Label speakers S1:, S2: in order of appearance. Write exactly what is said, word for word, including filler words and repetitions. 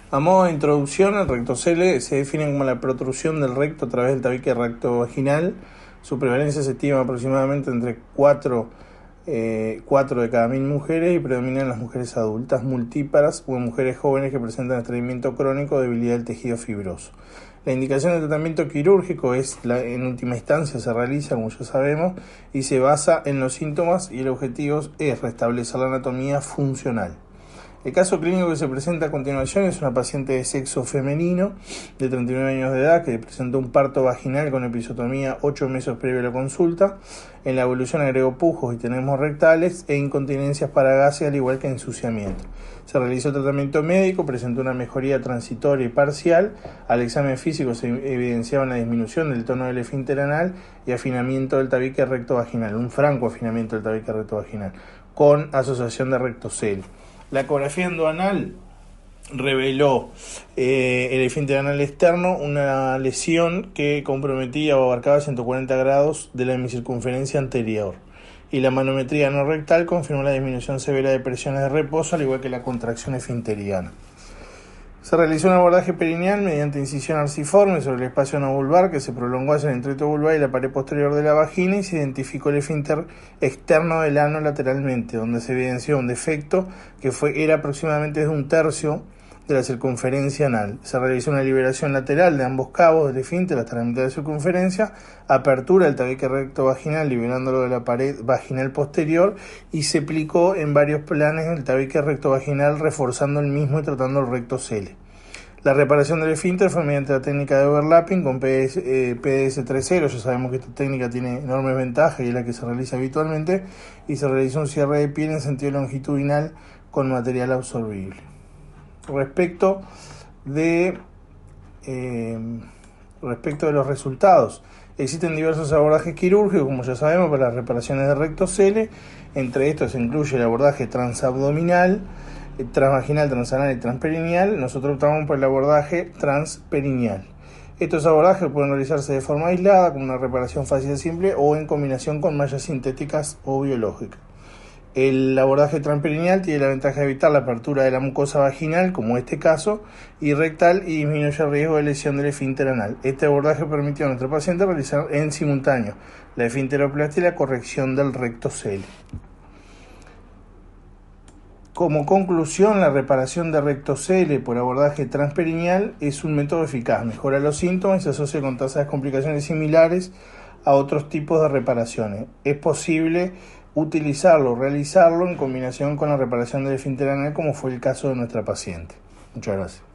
S1: A modo de introducción, el rectocele se define como la protrusión del recto a través del tabique rectovaginal. Su prevalencia se estima aproximadamente entre cuatro, eh, cuatro de cada mil mujeres y predominan en las mujeres adultas multíparas o en mujeres jóvenes que presentan estreñimiento crónico o debilidad del tejido fibroso. La indicación de tratamiento quirúrgico es, la, en última instancia, se realiza, como ya sabemos, y se basa en los síntomas y el objetivo es restablecer la anatomía funcional. El caso clínico que se presenta a continuación es una paciente de sexo femenino de treinta y nueve años de edad que presentó un parto vaginal con episiotomía ocho meses previo a la consulta. En la evolución agregó pujos y tenemos rectales e incontinencias para gases, al igual que ensuciamiento. Se realizó tratamiento médico, presentó una mejoría transitoria y parcial. Al examen físico se evidenciaba una disminución del tono del esfínter anal y afinamiento del tabique rectovaginal, un franco afinamiento del tabique rectovaginal, con asociación de rectocele. La ecografía endoanal reveló eh, el esfínter anal externo, una lesión que comprometía o abarcaba ciento cuarenta grados de la hemiscircunferencia anterior. Y la manometría no rectal confirmó la disminución severa de presiones de reposo, al igual que la contracción esfinteriana. Se realizó un abordaje perineal mediante incisión arciforme sobre el espacio anovulvar que se prolongó hacia el entreto vulvar y la pared posterior de la vagina, y se identificó el esfínter externo del ano lateralmente, donde se evidenció un defecto que fue, era aproximadamente de un tercio de la circunferencia anal. Se realizó una liberación lateral de ambos cabos del esfínter hasta la mitad de circunferencia, apertura del tabique recto vaginal liberándolo de la pared vaginal posterior, y se aplicó en varios planes el tabique recto vaginal reforzando el mismo y tratando el rectocele. La reparación del esfínter fue mediante la técnica de overlapping con P D S, eh, P D S tres punto cero. Ya sabemos que esta técnica tiene enormes ventajas y es la que se realiza habitualmente, y se realizó un cierre de piel en sentido longitudinal con material absorbible. Respecto de eh, respecto de los resultados, existen diversos abordajes quirúrgicos, como ya sabemos, para las reparaciones de rectocele. Entre estos se incluye el abordaje transabdominal, transvaginal, transanal y transperineal. Nosotros optamos por el abordaje transperineal. Estos abordajes pueden realizarse de forma aislada, como una reparación fácil y simple, o en combinación con mallas sintéticas o biológicas. El abordaje transperineal tiene la ventaja de evitar la apertura de la mucosa vaginal, como este caso, y rectal, y disminuye el riesgo de lesión del esfínter anal. Este abordaje permitió a nuestro paciente realizar en simultáneo la esfinteroplastia y la corrección del rectocele. Como conclusión, la reparación de rectocele por abordaje transperineal es un método eficaz, mejora los síntomas y se asocia con tasas de complicaciones similares a otros tipos de reparaciones. Es posible utilizarlo, realizarlo en combinación con la reparación del esfínter anal, como fue el caso de nuestra paciente. Muchas gracias.